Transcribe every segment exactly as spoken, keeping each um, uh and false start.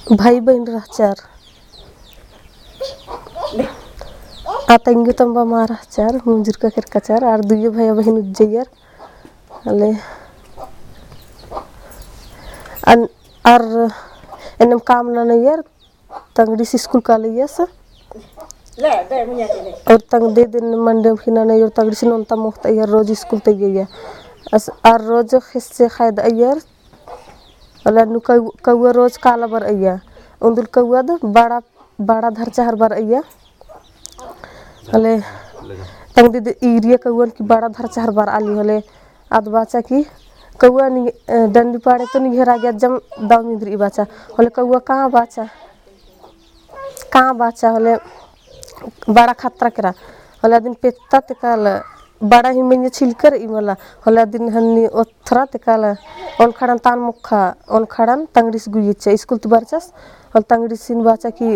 भाई बहन रहचार आतंगी तंबा मार रहचार मुंजुर का करकाचार और दुयो भाई बहन उज्जैयार अले अन और एनम काम ना नहीं यार तंगड़ी स्कूल का ले यस और तंग दे दिन मंडे खिना नहीं और तंगड़ी से नोंता मुफ्त यार रोज स्कूल ते गया अस और रोज हिस्से खायद यार अला नु कौवा रोज काला बर अया उंदुल कौवा द बड़ा बड़ा धरचा हर बार अया हले तंग दे इरिया कौवन की बड़ा धरचा हर बार आली हले आद बाचा की कौवा नि डंडी पाड़े तो नि घेरा गया जम दाव मिंद्री बाचा हले कौवा कहाँ बाचा कहाँ बाचा हले बड़ा खतरा करा हले दिन पेत्ता तकाल बड़ा ही में छिलकर इमला हले दिन हन्नी ओथरा तकाल ओन खड़न तान मुखा ओन खड़न तंगड़िस गुयिचे स्कूल तो बरचस हल तंगड़िस सिन बाचा की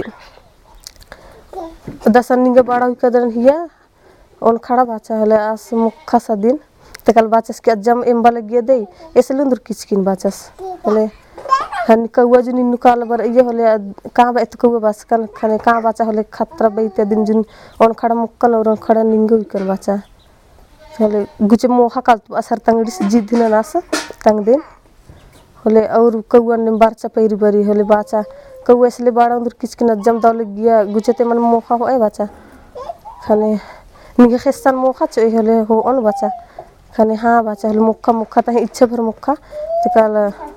दसन निंगे बड़ा हुई कदरन हिया ओन खड़ा बाचा हले आस मुखा सा दिन तकाल बाचस के जम एम्बा लगिए दे ऐसे लंदुर किचकिन बाचस हले हन कौवा जो निन्नु काल बर ये हले कहाँ बा कौवा बास कन खने कहाँ बाचा हले खतरा बैते दिन जुन ओन खड़ा मुक्कन और ओन खड़ा निंगो कर बाचा हले गुचे मोहा काल तो असर तंगड़ी से जिद दिन नास तंग दिन हले और कौवा ने बारचा पैरी बरी हले बाचा कौवा इसलिए बड़ा अंदर किचकिन जम दाव लग गया गुचे ते मन मोहा हो ए बाचा खने निगे खिस्सान मोहा चो हले हो ओन बाचा खने हाँ बाचा हले मुक्का मुक्का तहे इच्छा भर मुक्का तकाल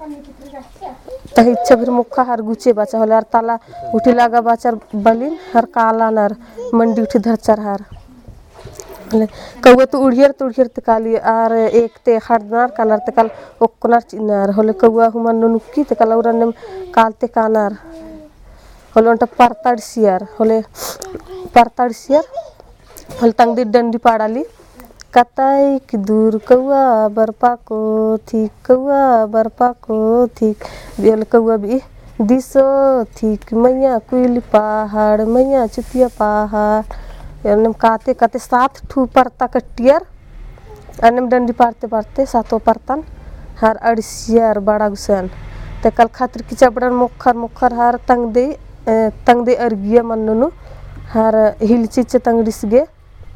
तहे इच्छा भर मुक्का हर गुचे बाचा हले हर ताला उठी लागा बाचार बलिन हर काला नर मंडी उठी धरचार हर हले कौवा तो उड़ियर तो उड़ियर तकाली आर एक ते हरनार कानार तकाल ओक्कोनार चिनार हले कौवा हुमान नुक्की तकाल औरन्नेम कालते कानार हले ओंटा परताड़सियार हले परताड़सियार हले तंग दे डंडी पाड़ाली कताई की दूर कौवा बरपा को थी कौवा बरपा को थी बियल कौवा भी दिसो थी मैया कुइली पहाड़ मैया चुतिया पहाड़ एनम काते काते सात ठू परता कटियर एनम डंडी पारते पारते सातो परतन हर अड़सियार बड़ा गुसन ते कल खातिर की चपड़न मुखर मुखर हर तंग दे तंग दे अर्गिया मननु हर हिलचिच तंगड़िस गे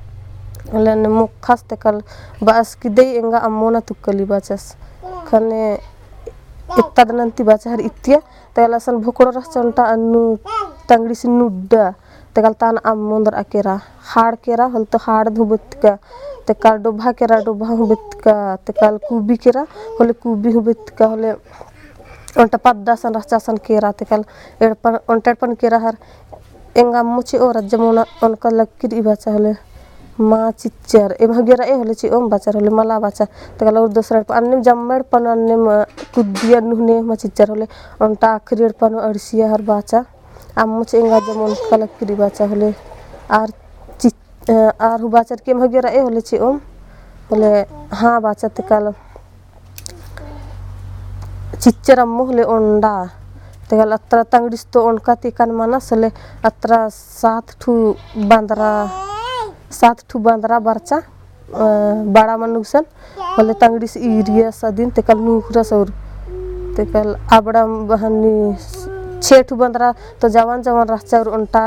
लन मुखस ते कल बस की दे एंगा अम्मोना तुक्कली बाचस खने इत्तदनंती बाचा हर इत्तिया ते लसन भुकड़ो रह चंटा अन्नु तंगड़िस नुड्डा ते कल तान अम्मोंदर अकेरा हाड़ केरा हल तो हाड़ धुबतका ते कल डोभा केरा डोभा हुबतका ते कल कुबी केरा हले कुबी हुबतका हले ओंटा पद्दासन रचासन केरा ते कल एड़पन ओंटेड़पन केरा हर एंगा मुचे और जमुना उनका लक्कीर इबाचा हले माँ चिच्चर एम हगेरा ए हले ची ओम बाचार हले मला बाचा ते कल और दूसरा अन्ने जम्मेड़ पन अन्ने कुद्दिया नुहने मा चिच्चर हले ओंटा आखिरी पन अड़सिया हर बाचा आमुच एंगा जमुन का लक्कीर बाचा हले आर चि आर हु बाचार के हगेरा ए हले ची ओम हले हाँ बाचा ते कल चिच्चर अम्मु हले ओंडा ते कल अत्रा तंगड़िस तो ओनका तिकान मानस हले अत्रा सात ठू बांदरा सात ठू बांदरा बरचा बड़ा मनुसन हले तंगड़िस इरिया सदिन ते कल नुखरा सौर ते कल आबड़ा बहनी छे ठू बांदरा तो जवान जवान रहचा और ओंटा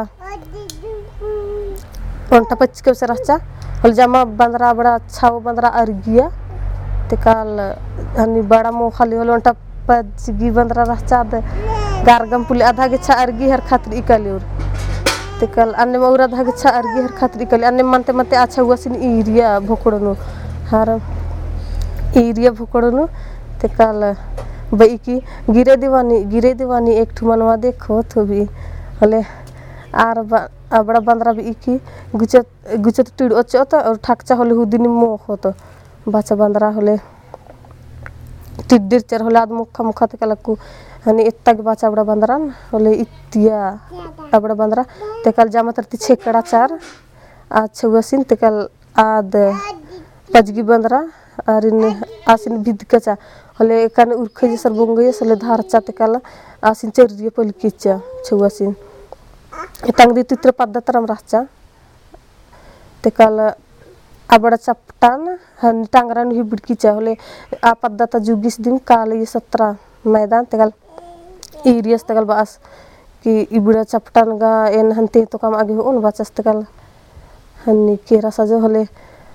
ओंटा पचके से रहचा हले जमा बांदरा बड़ा अच्छा बांदरा अर्गिया ते कल हनी बड़ा मोखाली हले ओंटा पचगी बांदरा रहचा दे गारगम पुले आधा के छा अर्गी हर खातिर इकाली और ते कल अन्ने मौरा आधा के छा अर्गी हर खातिर इकाली अन्ने मनते मनते अच्छा हुआ सिन इरिया भोकड़नु हर इरिया भोकड़नु ते कल बई की गिरे दीवानी गिरे दीवानी एक ठू मनवा देखो तो भी हले आर बड़ा बंदरा भी की गुचत गुचत टिड़ ओचोत और ठाकचा हले हुदिनी मोह होतो बाचा बंदरा हले टिड्डिर चर हले आद मुखा मुखा ते कलकु हनी इत्ता के बाचा बड़ा बंदरान हले इत्तिया बड़ा बंदरा ते कल जामा तरती छेकड़ा चार अच्छा वसिन ते कल आद पजगी बंदरा और इन आसिन भिदकचा हले काने उरखे जे सर बंगय हले धारचा ते कल आसिन चरिया पलकिचा छुवासिन तंग दी तित्र पद्धतरम रहचा ते कल आबड़ा चपटान हनी टांगरा नु बिड़कीचा हले आ पद्धत जुगिस दिन काल ये सत्रह मैदान ते कल irias tegal baas ki ibura chaptan ga en hante to kam age un bachas tegal hani kera sajo hole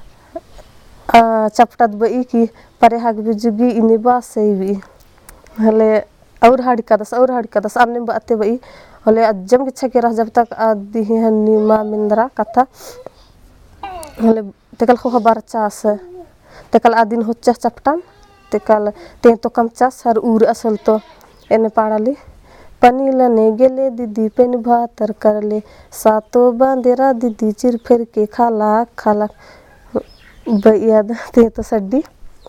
a chaptat bai ki pare hag bijugi ini basei bi hale और हाड़ी का दस और हाड़ी का दस आने बातें भाई हले अज्जम की छके रह जब तक आदि ही हन्नी माँ मिंद्रा कथा हले तेकल खो खबर चास तेकल आदिन हो चास चपटान तेकल ते तो कम चास हर उर असल तो एने पाड़ाली पनीला ने गेले दीदी पेन भातर कर ले सातो बांदेरा दीदी चिर फिर के खाला खाला भैया ते तो सड्डी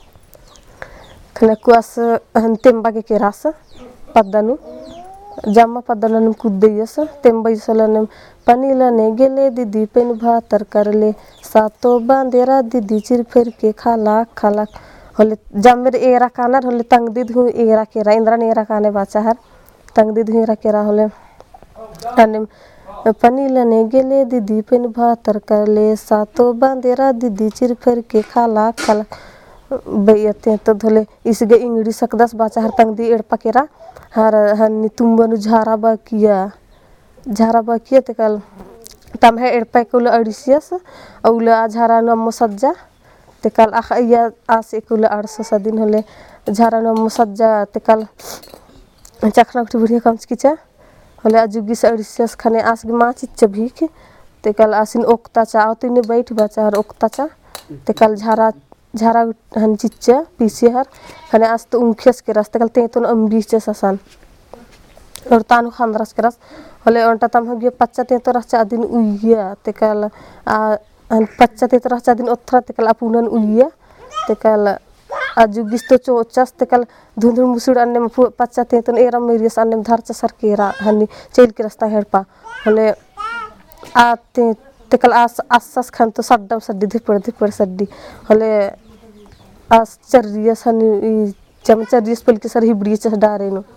kuas temba ke kerasa padanu jamma padananum kuddeyasa temba isalanem panila ne gele didi pen bhatar karle sato bandera didi chir fer ke khala khala hole jammer era kanar hole tangdid hu era kera indran era kane bacha har tangdid hu era kera hole tanem panila ne gele didi pen bhatar karle sato bandera didi chir fer ke khala khala बैते तो धोले इसगे इंगड़ी सकदस बाचा हर तंग दी एड़ पकेरा हर हन्नी तुम्बनु झारा बाकिया झारा बाकिया ते कल तम है एड़ पकुल अड़िसियस औला झारा नम सज्जा ते कल आख या आस एकुल अड़सो सदिन होले झारा नम सज्जा ते कल चखना उठी बुढ़िया कम किचा होले अजुगिस अड़िसियस खने आस गे मा चिच्च भीख ते कल आसिन ओक्ता चा आवतिने बैठ बाचा हर ओक्ता चा ते कल झारा झारा हन चिच्चा पीछे हर खने आज तो उंखियस के रास्ते कल तेतुन अम्बीच ससान और तानु खानरस के रस होले ओंटा तम हगे पच्चा तेतो रचा दिन उइया ते कल आ हन पच्चा तेतो रचा दिन ओथरा ते कल अपुनन उइया ते कल आजुगिस तो चोचस ते कल धुंधुर मुसुड़ अन्ने म पच्चा तेतुन एरम मेरियस अन्ने धरचा सरकेरा हनी चेल के रास्ता हेडपा होले आते तेकल आस आसस खान तो सड्डम सड्डी धिपड़ धिपड़ सड्डी हले आस चरियस हनी जम चरियस पल के सर हिबड़ी चस डारे नो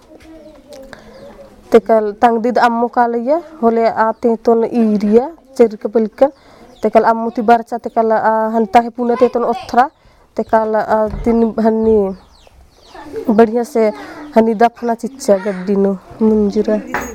तेकल तंगदीद अम्मो कालया हले आते तोन ईरिया चर के पल के तेकल अम्मो ती बरचा तेकल हनता है पुने ते तोन ओथरा तेकल दिन हनी बढ़िया से हनी दफना चिच्चा गड्डी नो मुंजुरा